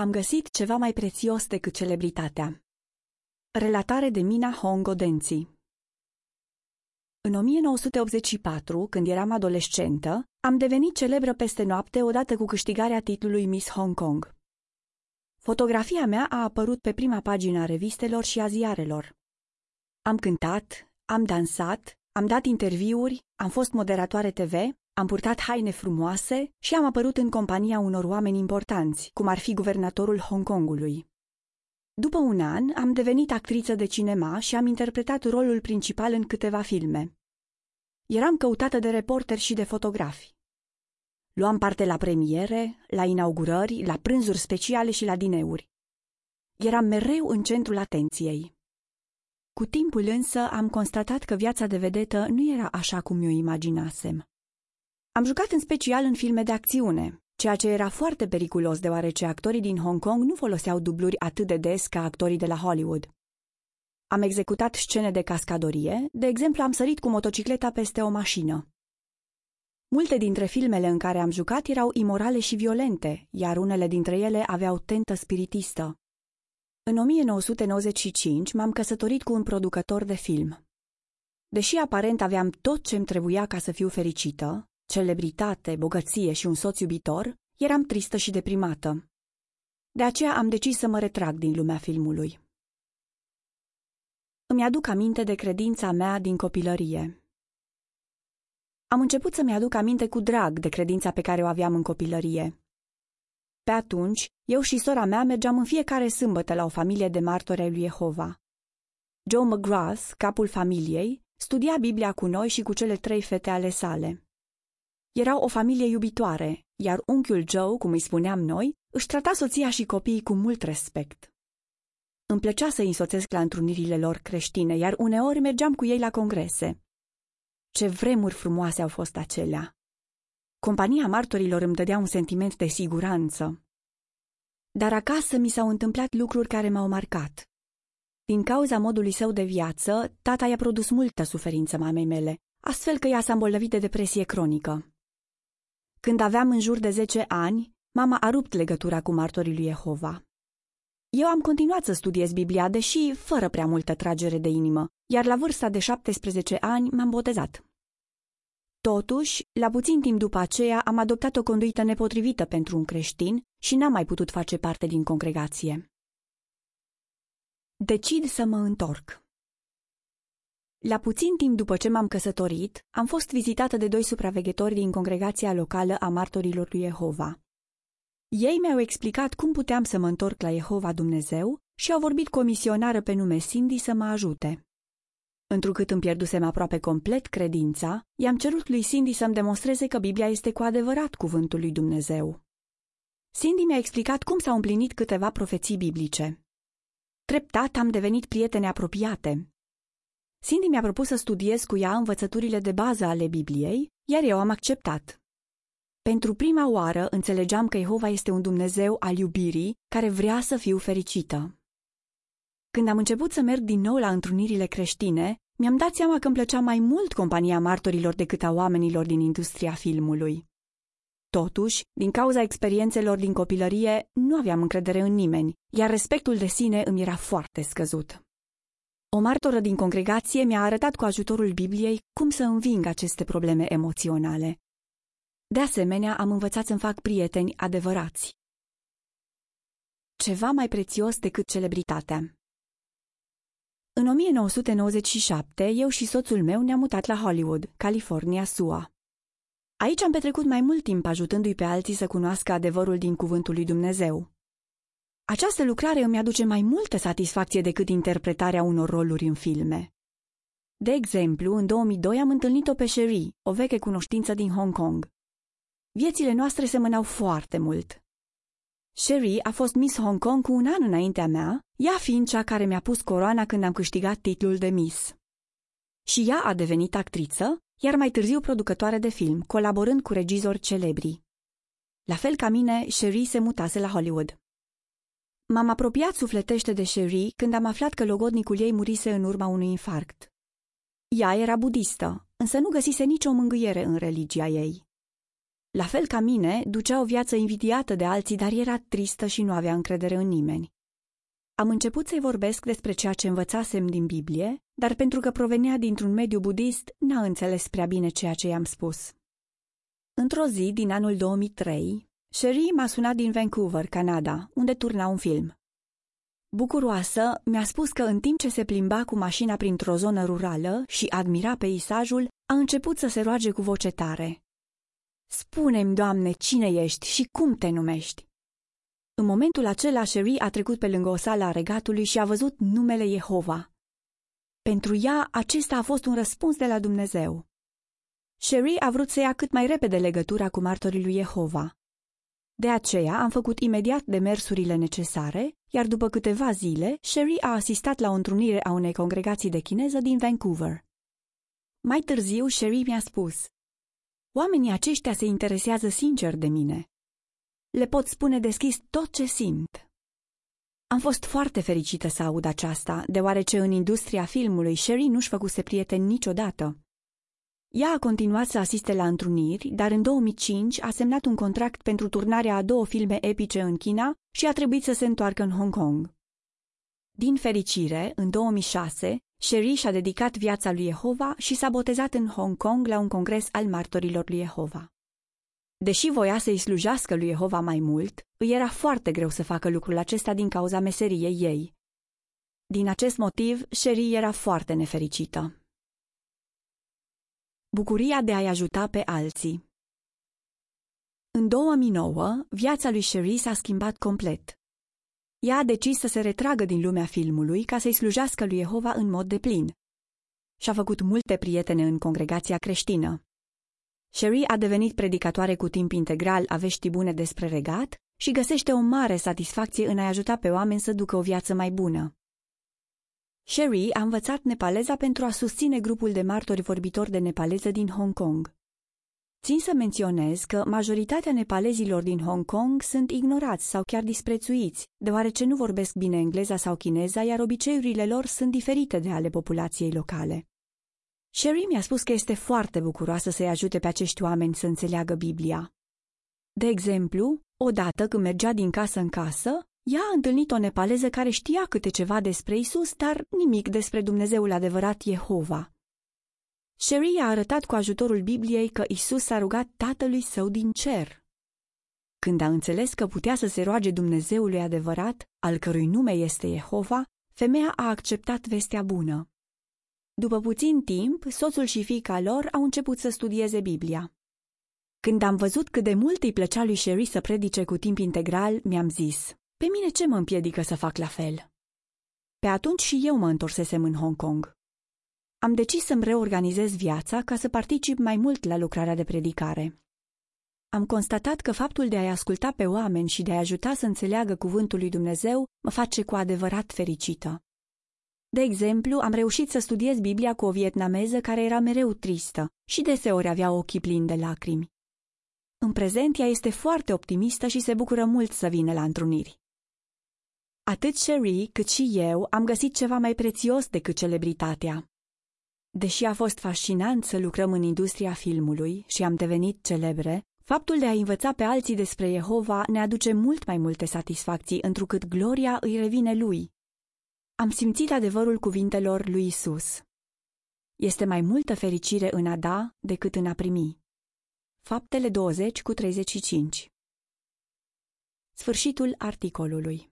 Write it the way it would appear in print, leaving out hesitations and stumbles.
Am găsit ceva mai prețios decât celebritatea. Relatare de Mina Hongo Denzi. În 1984, când eram adolescentă, am devenit celebră peste noapte odată cu câștigarea titlului Miss Hong Kong. Fotografia mea a apărut pe prima pagină a revistelor și a ziarelor. Am cântat, am dansat, am dat interviuri, am fost moderatoare TV, am purtat haine frumoase și am apărut în compania unor oameni importanți, cum ar fi guvernatorul Hong Kongului. După un an, am devenit actriță de cinema și am interpretat rolul principal în câteva filme. Eram căutată de reporteri și de fotografi. Luam parte la premiere, la inaugurări, la prânzuri speciale și la dineuri. Eram mereu în centrul atenției. Cu timpul însă am constatat că viața de vedetă nu era așa cum mi-o imaginasem. Am jucat în special în filme de acțiune, ceea ce era foarte periculos deoarece actorii din Hong Kong nu foloseau dubluri atât de des ca actorii de la Hollywood. Am executat scene de cascadorie, de exemplu am sărit cu motocicleta peste o mașină. Multe dintre filmele în care am jucat erau imorale și violente, iar unele dintre ele aveau tentă spiritistă. În 1995 m-am căsătorit cu un producător de film. Deși aparent aveam tot ce-mi trebuia ca să fiu fericită, celebritate, bogăție și un soț iubitor, eram tristă și deprimată. De aceea am decis să mă retrag din lumea filmului. Îmi aduc aminte de credința mea din copilărie. Am început să-mi aduc aminte cu drag de credința pe care o aveam în copilărie. Pe atunci, eu și sora mea mergeam în fiecare sâmbătă la o familie de martori ai lui Jehova. Joe McGrath, capul familiei, studia Biblia cu noi și cu cele 3 fete ale sale. Erau o familie iubitoare, iar unchiul Joe, cum îi spuneam noi, își trata soția și copiii cu mult respect. Îmi plăcea să îi însoțesc la întrunirile lor creștine, iar uneori mergeam cu ei la congrese. Ce vremuri frumoase au fost acelea! Compania martorilor îmi dădea un sentiment de siguranță. Dar acasă mi s-au întâmplat lucruri care m-au marcat. Din cauza modului său de viață, tata i-a produs multă suferință mamei mele, astfel că ea s-a îmbolnăvit de depresie cronică. Când aveam în jur de 10 ani, mama a rupt legătura cu martorii lui Jehova. Eu am continuat să studiez Biblia, deși fără prea multă tragere de inimă, iar la vârsta de 17 ani m-am botezat. Totuși, la puțin timp după aceea am adoptat o conduită nepotrivită pentru un creștin și n-am mai putut face parte din congregație. Decid să mă întorc. La puțin timp după ce m-am căsătorit, am fost vizitată de 2 supraveghetori din congregația locală a martorilor lui Jehova. Ei mi-au explicat cum puteam să mă întorc la Jehova Dumnezeu și au vorbit cu o misionară pe nume Cindy să mă ajute. Întrucât îmi pierdusem aproape complet credința, i-am cerut lui Cindy să-mi demonstreze că Biblia este cu adevărat cuvântul lui Dumnezeu. Cindy mi-a explicat cum s-au împlinit câteva profeții biblice. Treptat am devenit prietene apropiate. Cindy mi-a propus să studiez cu ea învățăturile de bază ale Bibliei, iar eu am acceptat. Pentru prima oară înțelegeam că Jehova este un Dumnezeu al iubirii care vrea să fiu fericită. Când am început să merg din nou la întrunirile creștine, mi-am dat seama că îmi plăcea mai mult compania martorilor decât a oamenilor din industria filmului. Totuși, din cauza experiențelor din copilărie, nu aveam încredere în nimeni, iar respectul de sine îmi era foarte scăzut. O martoră din congregație mi-a arătat cu ajutorul Bibliei cum să înving aceste probleme emoționale. De asemenea, am învățat să-mi fac prieteni adevărați. Ceva mai prețios decât celebritatea. În 1997, eu și soțul meu ne-am mutat la Hollywood, California, SUA. Aici am petrecut mai mult timp ajutându-i pe alții să cunoască adevărul din cuvântul lui Dumnezeu. Această lucrare îmi aduce mai multă satisfacție decât interpretarea unor roluri în filme. De exemplu, în 2002 am întâlnit-o pe Cherie, o veche cunoștință din Hong Kong. Viețile noastre semănau foarte mult. Cherie a fost Miss Hong Kong cu un an înaintea mea, ea fiind cea care mi-a pus coroana când am câștigat titlul de Miss. Și ea a devenit actriță, iar mai târziu producătoare de film, colaborând cu regizori celebri. La fel ca mine, Cherie se mutase la Hollywood. M-am apropiat sufletește de Cherie când am aflat că logodnicul ei murise în urma unui infarct. Ea era budistă, însă nu găsise nicio mângâiere în religia ei. La fel ca mine, ducea o viață invidiată de alții, dar era tristă și nu avea încredere în nimeni. Am început să-i vorbesc despre ceea ce învățasem din Biblie, dar pentru că provenea dintr-un mediu budist, n-a înțeles prea bine ceea ce i-am spus. Într-o zi din anul 2003, Cherie m-a sunat din Vancouver, Canada, unde turna un film. Bucuroasă, mi-a spus că în timp ce se plimba cu mașina printr-o zonă rurală și admira peisajul, a început să se roage cu voce tare. Spune-mi, Doamne, cine ești și cum te numești? În momentul acela, Cherie a trecut pe lângă o sală a regatului și a văzut numele Jehova. Pentru ea, acesta a fost un răspuns de la Dumnezeu. Cherie a vrut să ia cât mai repede legătura cu martorii lui Jehova. De aceea am făcut imediat demersurile necesare, iar după câteva zile, Cherie a asistat la o întrunire a unei congregații de chineză din Vancouver. Mai târziu, Cherie mi-a spus: oamenii aceștia se interesează sincer de mine. Le pot spune deschis tot ce simt. Am fost foarte fericită să aud aceasta, deoarece în industria filmului Cherie nu-și făcuse prieteni niciodată. Ea a continuat să asiste la întruniri, dar în 2005 a semnat un contract pentru turnarea a 2 filme epice în China și a trebuit să se întoarcă în Hong Kong. Din fericire, în 2006, Cherie și-a dedicat viața lui Jehova și s-a botezat în Hong Kong la un congres al martorilor lui Jehova. Deși voia să-i slujească lui Jehova mai mult, îi era foarte greu să facă lucrul acesta din cauza meseriei ei. Din acest motiv, Cherie era foarte nefericită. Bucuria de a-i ajuta pe alții. În 2009, viața lui Cherie s-a schimbat complet. Ea a decis să se retragă din lumea filmului ca să-i slujească lui Jehova în mod deplin. Și-a făcut multe prietene în congregația creștină. Cherie a devenit predicatoare cu timp integral a veștii bune despre regat și găsește o mare satisfacție în a ajuta pe oameni să ducă o viață mai bună. Cherie a învățat nepaleza pentru a susține grupul de martori vorbitori de nepaleză din Hong Kong. Țin să menționez că majoritatea nepalezilor din Hong Kong sunt ignorați sau chiar disprețuiți, deoarece nu vorbesc bine engleza sau chineza, iar obiceiurile lor sunt diferite de ale populației locale. Cherie mi-a spus că este foarte bucuroasă să-i ajute pe acești oameni să înțeleagă Biblia. De exemplu, odată când mergea din casă în casă, ea a întâlnit o nepaleză care știa câte ceva despre Isus, dar nimic despre Dumnezeul adevărat Jehova. Cherie a arătat cu ajutorul Bibliei că Isus s-a rugat Tatălui Său din cer. Când a înțeles că putea să se roage Dumnezeului adevărat, al cărui nume este Jehova, femeia a acceptat vestea bună. După puțin timp, soțul și fiica lor au început să studieze Biblia. Când am văzut cât de mult îi plăcea lui Cherie să predice cu timp integral, mi-am zis: pe mine ce mă împiedică să fac la fel? Pe atunci și eu mă întorsesem în Hong Kong. Am decis să-mi reorganizez viața ca să particip mai mult la lucrarea de predicare. Am constatat că faptul de a-i asculta pe oameni și de a-i ajuta să înțeleagă cuvântul lui Dumnezeu mă face cu adevărat fericită. De exemplu, am reușit să studiez Biblia cu o vietnameză care era mereu tristă și deseori avea ochii plini de lacrimi. În prezent, ea este foarte optimistă și se bucură mult să vină la întruniri. Atât Cherie cât și eu am găsit ceva mai prețios decât celebritatea. Deși a fost fascinant să lucrăm în industria filmului și am devenit celebre, faptul de a învăța pe alții despre Jehova ne aduce mult mai multe satisfacții, întrucât gloria îi revine lui. Am simțit adevărul cuvintelor lui Isus. Este mai multă fericire în a da decât în a primi. Faptele 20:35. Sfârșitul articolului.